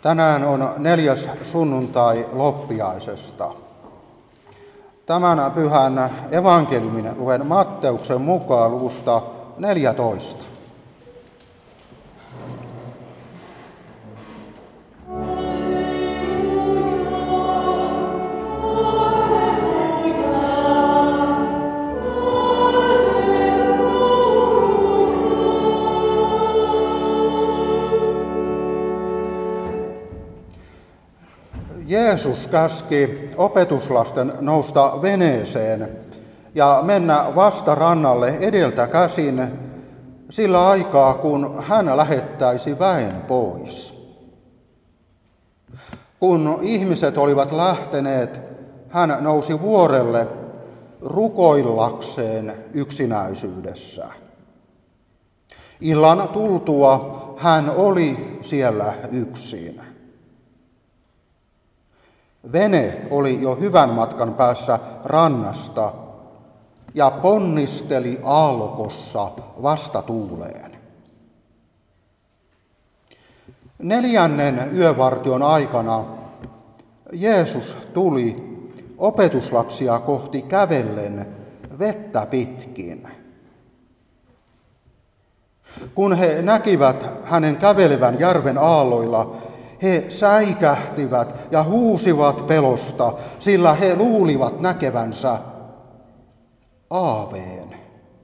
Tänään on 4. sunnuntai loppiaisesta. Tämän pyhän evankeliumin luen Matteuksen mukaan luvusta 14. Jeesus käski opetuslasten nousta veneeseen ja mennä vastarannalle edeltä käsin sillä aikaa, kun hän lähettäisi väen pois. Kun ihmiset olivat lähteneet, hän nousi vuorelle rukoillakseen yksinäisyydessä. Illan tultua hän oli siellä yksin. Vene oli jo hyvän matkan päässä rannasta ja ponnisteli aallokossa vastatuuleen. 4. yövartion aikana Jeesus tuli opetuslapsia kohti kävellen vettä pitkin. Kun he näkivät hänen kävelevän järven aalloilla, he säikähtivät ja huusivat pelosta, sillä he luulivat näkevänsä aaveen.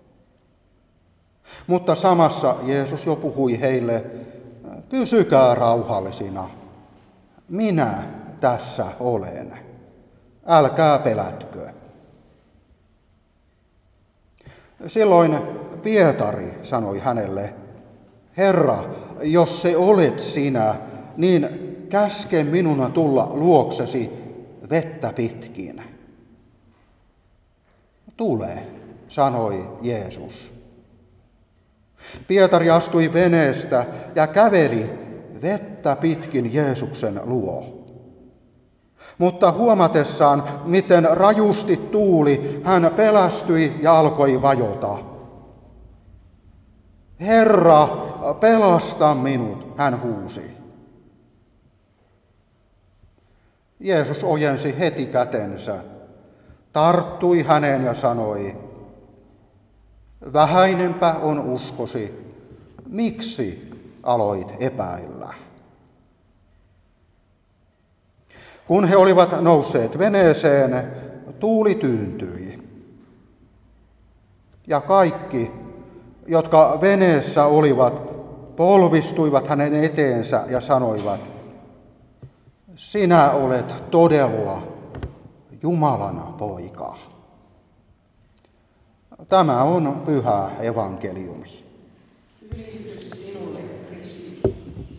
Mutta samassa Jeesus jo puhui heille, pysykää rauhallisina, minä tässä olen, älkää pelätkö. Silloin Pietari sanoi hänelle, Herra, jos se olet sinä, niin käske minun tulla luoksesi vettä pitkin. Tule, sanoi Jeesus. Pietari astui veneestä ja käveli vettä pitkin Jeesuksen luo. Mutta huomatessaan, miten rajusti tuuli, hän pelästyi ja alkoi vajota. Herra, pelasta minut, hän huusi. Jeesus ojensi heti kätensä, tarttui häneen ja sanoi, vähäinenpä on uskosi, miksi aloit epäillä? Kun he olivat nousseet veneeseen, tuuli tyyntyi. Ja kaikki, jotka veneessä olivat, polvistuivat hänen eteensä ja sanoivat, sinä olet todella Jumalan poika. Tämä on pyhä evankeliumi. Ylistys sinulle, Kristus.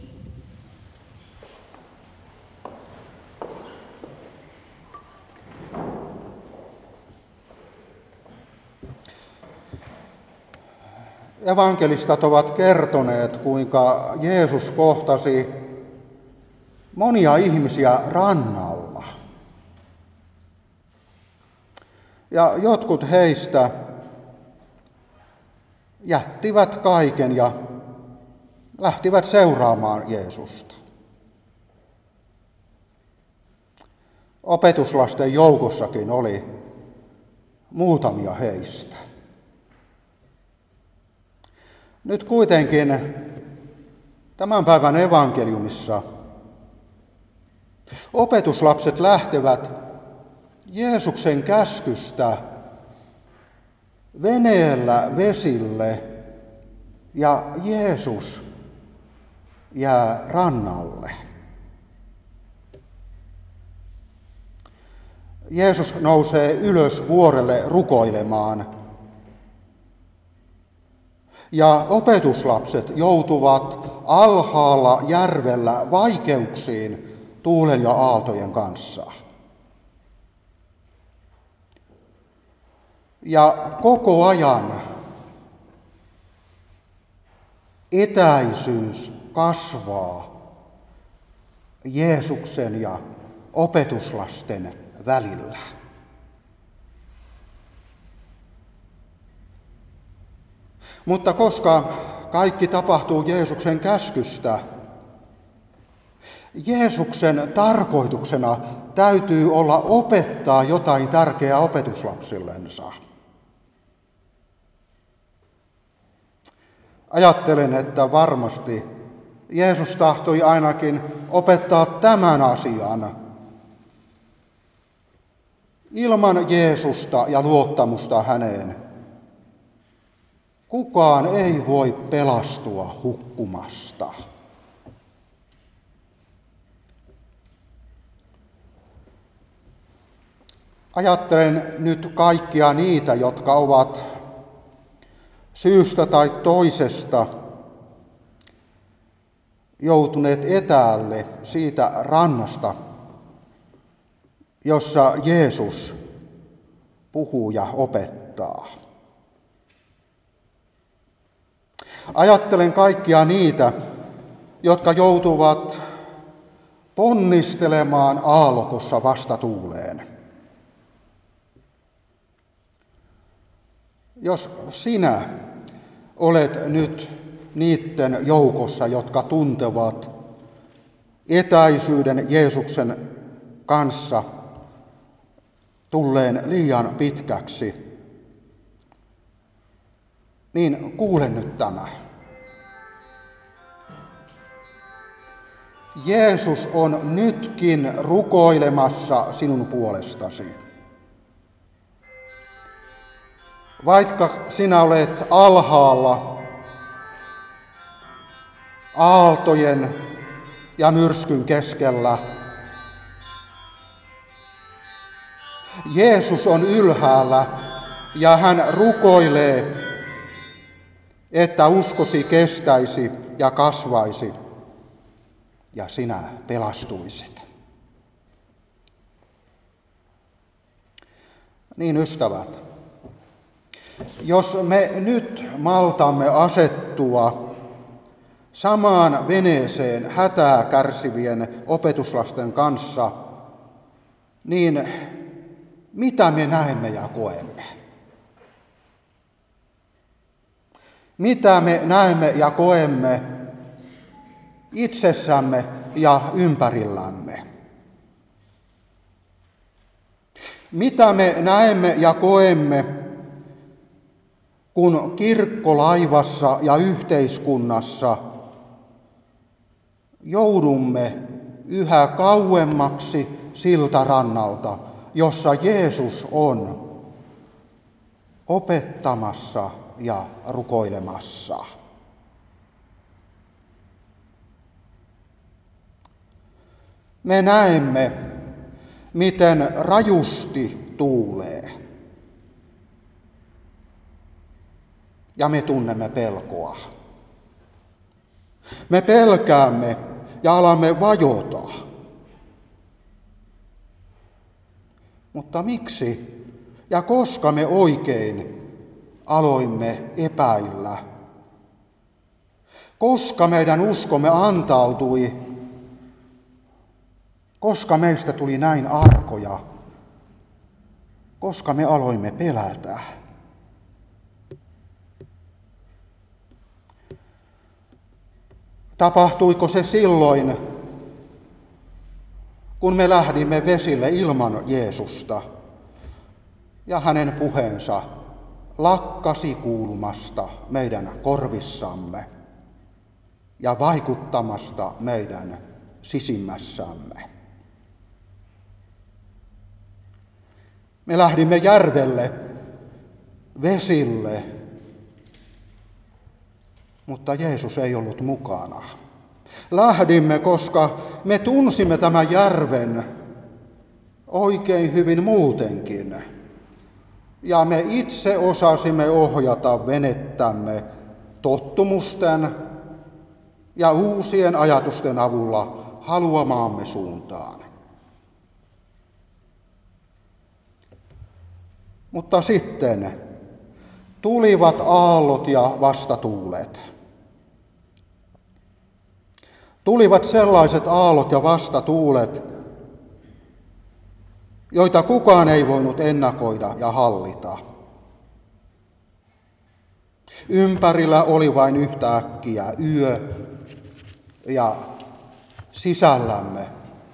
Evankelistat ovat kertoneet, kuinka Jeesus kohtasi monia ihmisiä rannalla. Ja jotkut heistä jättivät kaiken ja lähtivät seuraamaan Jeesusta. Opetuslasten joukossakin oli muutamia heistä. Nyt kuitenkin tämän päivän evankeliumissa opetuslapset lähtevät Jeesuksen käskystä veneellä vesille ja Jeesus jää rannalle. Jeesus nousee ylös vuorelle rukoilemaan ja opetuslapset joutuvat alhaalla järvellä vaikeuksiin tuulen ja aaltojen kanssa. Ja koko ajan etäisyys kasvaa Jeesuksen ja opetuslasten välillä. Mutta koska kaikki tapahtuu Jeesuksen käskystä, Jeesuksen tarkoituksena täytyy olla opettaa jotain tärkeää opetuslapsillensa. Ajattelen, että varmasti Jeesus tahtoi ainakin opettaa tämän asian. Ilman Jeesusta ja luottamusta häneen kukaan ei voi pelastua hukkumasta. Ajattelen nyt kaikkia niitä, jotka ovat syystä tai toisesta joutuneet etäälle siitä rannasta, jossa Jeesus puhuu ja opettaa. Ajattelen kaikkia niitä, jotka joutuvat ponnistelemaan aallokossa vastatuuleen. Jos sinä olet nyt niiden joukossa, jotka tuntevat etäisyyden Jeesuksen kanssa tulleen liian pitkäksi, niin kuule nyt tämä. Jeesus on nytkin rukoilemassa sinun puolestasi. Vaikka sinä olet alhaalla aaltojen ja myrskyn keskellä, Jeesus on ylhäällä ja hän rukoilee, että uskosi kestäisi ja kasvaisi ja sinä pelastuisit. Niin ystävät, jos me nyt maltamme asettua samaan veneeseen hätää kärsivien opetuslasten kanssa, niin mitä me näemme ja koemme? Mitä me näemme ja koemme itsessämme ja ympärillämme? Mitä me näemme ja koemme, kun kirkkolaivassa ja yhteiskunnassa joudumme yhä kauemmaksi siltä rannalta, jossa Jeesus on opettamassa ja rukoilemassa? Me näemme, miten rajusti tuulee. Ja me tunnemme pelkoa. Me pelkäämme ja alamme vajota. Mutta miksi ja koska me oikein aloimme epäillä? Koska meidän uskomme antautui? Koska meistä tuli näin arkoja? Koska me aloimme pelätä? Tapahtuiko se silloin, kun me lähdimme vesille ilman Jeesusta ja hänen puheensa lakkasi kuulumasta meidän korvissamme ja vaikuttamasta meidän sisimmässämme? Me lähdimme järvelle, vesille, mutta Jeesus ei ollut mukana. Lähdimme, koska me tunsimme tämän järven oikein hyvin muutenkin. Ja me itse osasimme ohjata venettämme tottumusten ja uusien ajatusten avulla haluamaamme suuntaan. Mutta sitten tulivat aallot ja vastatuulet. Tulivat sellaiset aallot ja vastatuulet, joita kukaan ei voinut ennakoida ja hallita. Ympärillä oli vain yhtäkkiä yö ja sisällämme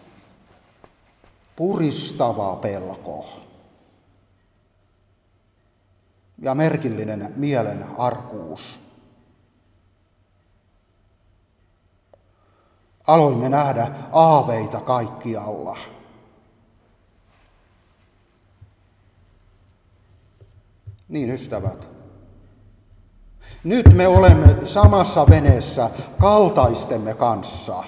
puristava pelko ja merkillinen mielen arkuus. Aloimme nähdä aaveita kaikkialla. Niin, ystävät. Nyt me olemme samassa veneessä kaltaistemme kanssa.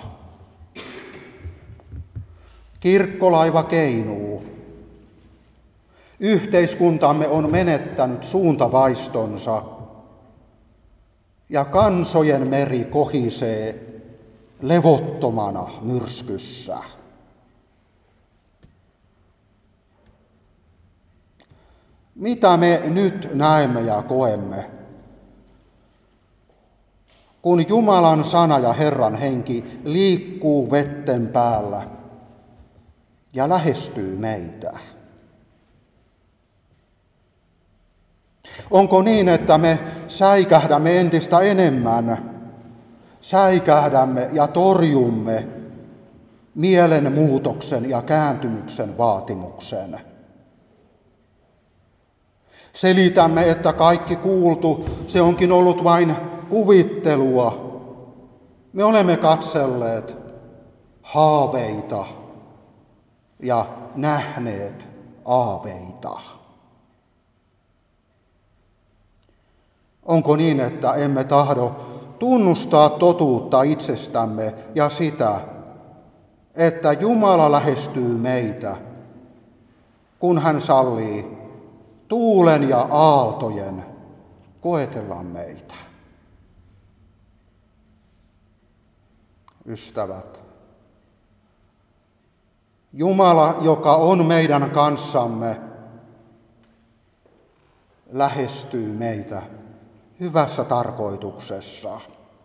Kirkkolaiva keinuu. Yhteiskuntamme on menettänyt suuntavaistonsa ja kansojen meri kohisee levottomana myrskyssä. Mitä me nyt näemme ja koemme, kun Jumalan sana ja Herran henki liikkuu vetten päällä ja lähestyy meitä? Onko niin, että me säikähdämme entistä enemmän, säikähdämme ja torjumme mielenmuutoksen ja kääntymyksen vaatimuksen? Selitämme, että kaikki kuultu, se onkin ollut vain kuvittelua. Me olemme katselleet haaveita ja nähneet aaveita. Onko niin, että emme tahdo tunnustaa totuutta itsestämme ja sitä, että Jumala lähestyy meitä, kun hän sallii tuulen ja aaltojen koetella meitä? Ystävät, Jumala, joka on meidän kanssamme, lähestyy meitä hyvässä tarkoituksessa.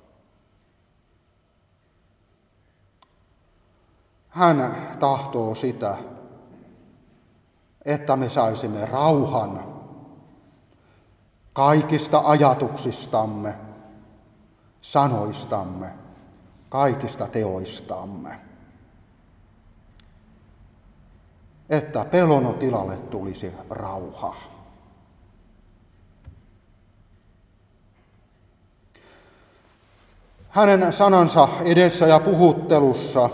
Hän tahtoo sitä, että me saisimme rauhan kaikista ajatuksistamme, sanoistamme, kaikista teoistamme. Että pelon tilalle tulisi rauha. Hänen sanansa edessä ja puhuttelussa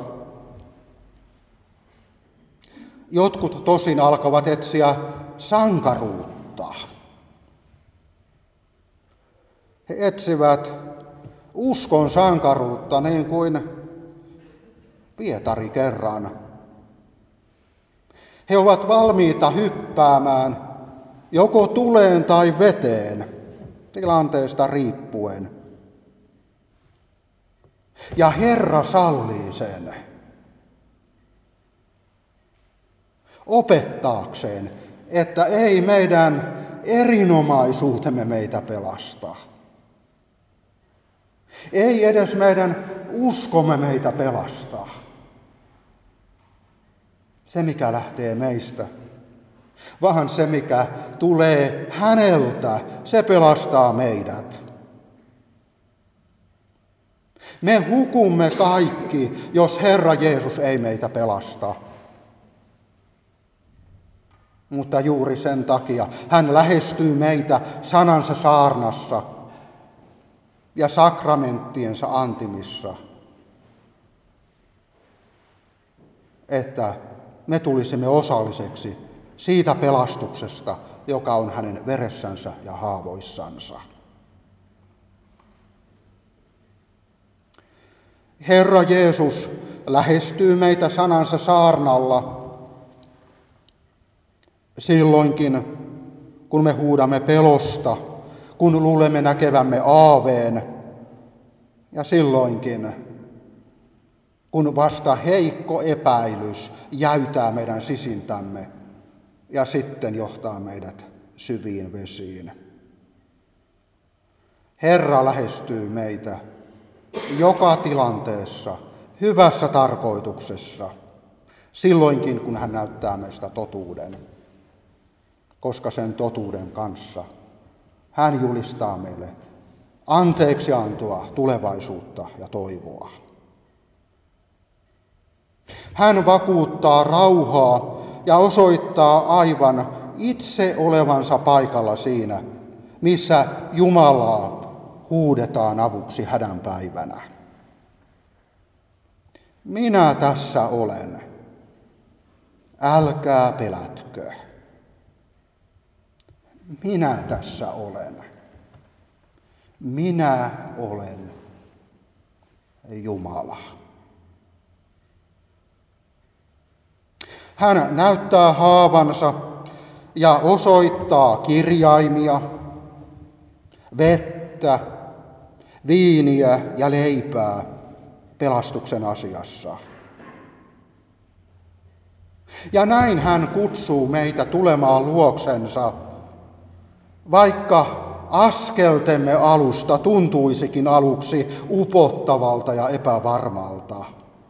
jotkut tosin alkavat etsiä sankaruutta. He etsivät uskon sankaruutta niin kuin Pietari kerran. He ovat valmiita hyppäämään joko tuleen tai veteen, tilanteesta riippuen. Ja Herra sallii sen opettaakseen, että ei meidän erinomaisuutemme meitä pelasta. Ei edes meidän uskomme meitä pelastaa. Se, mikä lähtee meistä, vaan se, mikä tulee häneltä, se pelastaa meidät. Me hukumme kaikki, jos Herra Jeesus ei meitä pelasta. Mutta juuri sen takia hän lähestyy meitä sanansa saarnassa ja sakramenttiensa antimissa, että me tulisimme osalliseksi siitä pelastuksesta, joka on hänen veressänsä ja haavoissansa. Herra Jeesus lähestyy meitä sanansa saarnalla silloinkin, kun me huudamme pelosta, kun luulemme näkevämme aaveen, ja silloinkin, kun vasta heikko epäilys jäytää meidän sisintämme ja sitten johtaa meidät syviin vesiin. Herra lähestyy meitä joka tilanteessa, hyvässä tarkoituksessa, silloinkin kun hän näyttää meistä totuuden, koska sen totuuden kanssa hän julistaa meille anteeksiantoa, tulevaisuutta ja toivoa. Hän vakuuttaa rauhaa ja osoittaa aivan itse olevansa paikalla siinä, missä Jumalaa huudetaan avuksi hädän päivänä. Minä tässä olen. Älkää pelätkö. Minä tässä olen. Minä olen Jumala. Hän näyttää haavansa ja osoittaa kirjaimia, vettä, viiniä ja leipää pelastuksen asiassa. Ja näin hän kutsuu meitä tulemaan luoksensa, vaikka askeltemme alusta tuntuisikin aluksi upottavalta ja epävarmalta.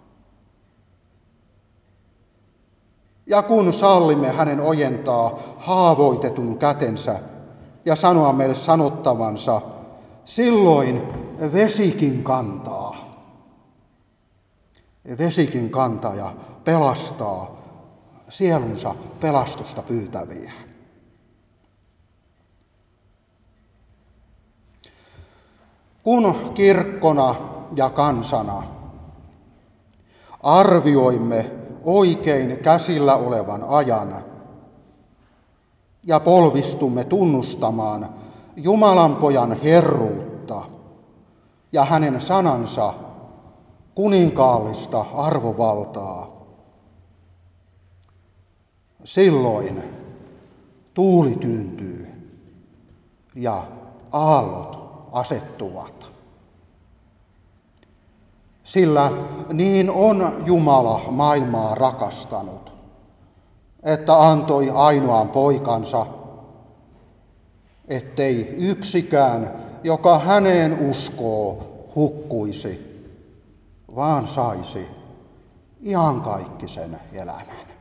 Ja kun sallimme hänen ojentaa haavoitetun kätensä ja sanoa meille sanottavansa, silloin vesikin kantaa. Vesikin kantaa ja pelastaa sielunsa pelastusta pyytäviä. Kun kirkkona ja kansana arvioimme oikein käsillä olevan ajan ja polvistumme tunnustamaan Jumalan pojan herruutta ja hänen sanansa kuninkaallista arvovaltaa, silloin tuuli tyyntyy ja aallot asettuvat. Sillä niin on Jumala maailmaa rakastanut, että antoi ainoan poikansa, ettei yksikään, joka häneen uskoo, hukkuisi, vaan saisi iankaikkisen elämän.